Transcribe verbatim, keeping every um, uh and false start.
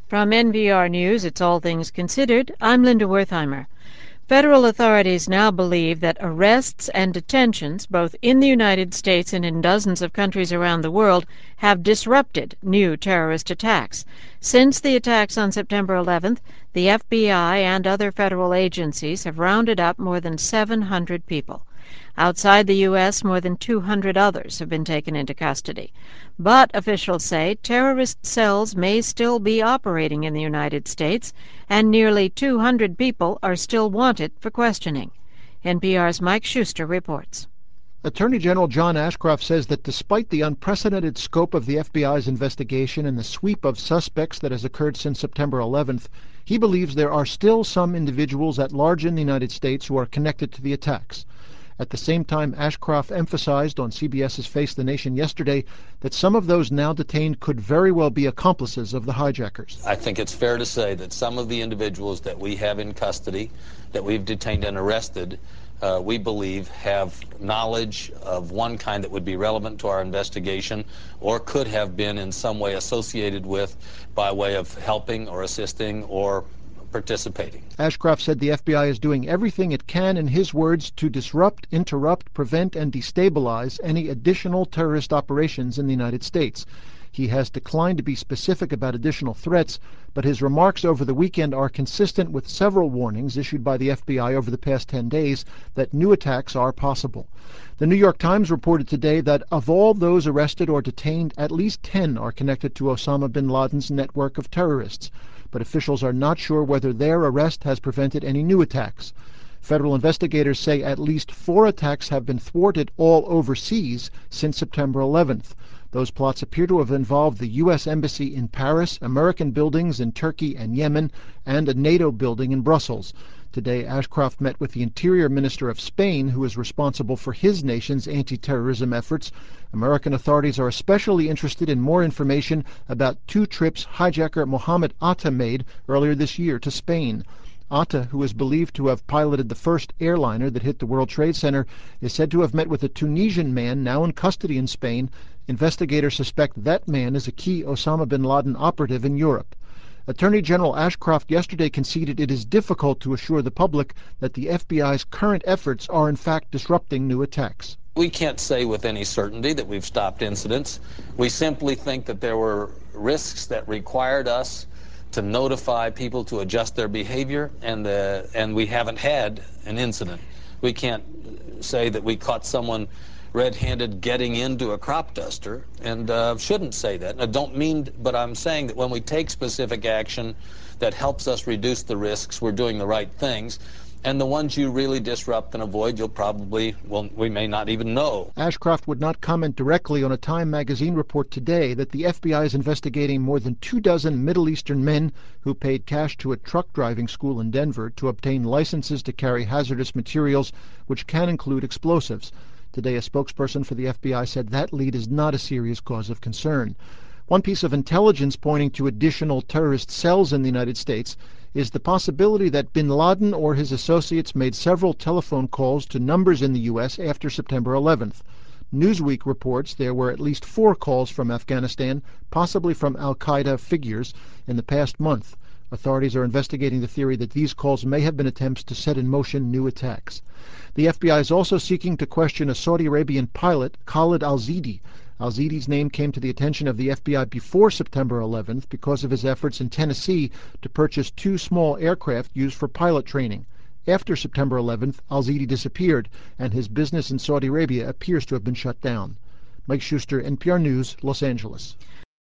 From N P R News, it's All Things Considered. I'm Linda Wertheimer. Federal authorities now believe that arrests and detentions, both in the United States and in dozens of countries around the world, have disrupted new terrorist attacks. Since the attacks on September eleventh, the F B I and other federal agencies have rounded up more than seven hundred people. Outside the U S, more than two hundred others have been taken into custody. But officials say terrorist cells may still be operating in the United States, and nearly two hundred people are still wanted for questioning. N P R's Mike Schuster reports. Attorney General John Ashcroft says that despite the unprecedented scope of the F B I's investigation and the sweep of suspects that has occurred since September eleventh, he believes there are still some individuals at large in the United States who are connected to the attacks. At the same time, Ashcroft emphasized on C B S's Face the Nation yesterday that some of those now detained could very well be accomplices of the hijackers. I think it's fair to say that some of the individuals that we have in custody, that we've detained and arrested, uh, we believe have knowledge of one kind that would be relevant to our investigation or could have been in some way associated with by way of helping or assisting or participating. Ashcroft said the F B I is doing everything it can, in his words, to disrupt, interrupt, prevent, and destabilize any additional terrorist operations in the United States. He has declined to be specific about additional threats, but his remarks over the weekend are consistent with several warnings issued by the F B I over the past ten days that new attacks are possible. The New York Times reported today that of all those arrested or detained, at least ten are connected to Osama bin Laden's network of terrorists. But officials are not sure whether their arrest has prevented any new attacks. Federal investigators say at least four attacks have been thwarted all overseas since September eleventh. Those plots appear to have involved the U S Embassy in Paris, American buildings in Turkey and Yemen, and a NATO building in Brussels. Today, Ashcroft met with the Interior Minister of Spain, who is responsible for his nation's anti-terrorism efforts. American authorities are especially interested in more information about two trips hijacker Mohammed Atta made earlier this year to Spain. Atta, who is believed to have piloted the first airliner that hit the World Trade Center, is said to have met with a Tunisian man now in custody in Spain. Investigators suspect that man is a key Osama bin Laden operative in Europe. Attorney General Ashcroft yesterday conceded it is difficult to assure the public that the F B I's current efforts are in fact disrupting new attacks. We can't say with any certainty that we've stopped incidents. We simply think that there were risks that required us to notify people to adjust their behavior, and, uh, and we haven't had an incident. We can't say that we caught someone red-handed getting into a crop duster, and uh, shouldn't say that. And I don't mean, but I'm saying that when we take specific action that helps us reduce the risks, we're doing the right things. And the ones you really disrupt and avoid, you'll probably, well, we may not even know. Ashcroft would not comment directly on a Time magazine report today that the F B I is investigating more than two dozen Middle Eastern men who paid cash to a truck driving school in Denver to obtain licenses to carry hazardous materials, which can include explosives. Today, a spokesperson for the F B I said that lead is not a serious cause of concern. One piece of intelligence pointing to additional terrorist cells in the United States is the possibility that bin Laden or his associates made several telephone calls to numbers in the U S after September eleventh. Newsweek reports there were at least four calls from Afghanistan, possibly from al-Qaeda figures, in the past month. Authorities are investigating the theory that these calls may have been attempts to set in motion new attacks. The F B I is also seeking to question a Saudi Arabian pilot, Khalid al-Zidi. Al-Zidi's name came to the attention of the F B I before September eleventh because of his efforts in Tennessee to purchase two small aircraft used for pilot training. After September eleventh, al-Zidi disappeared, and his business in Saudi Arabia appears to have been shut down. Mike Schuster, N P R News, Los Angeles.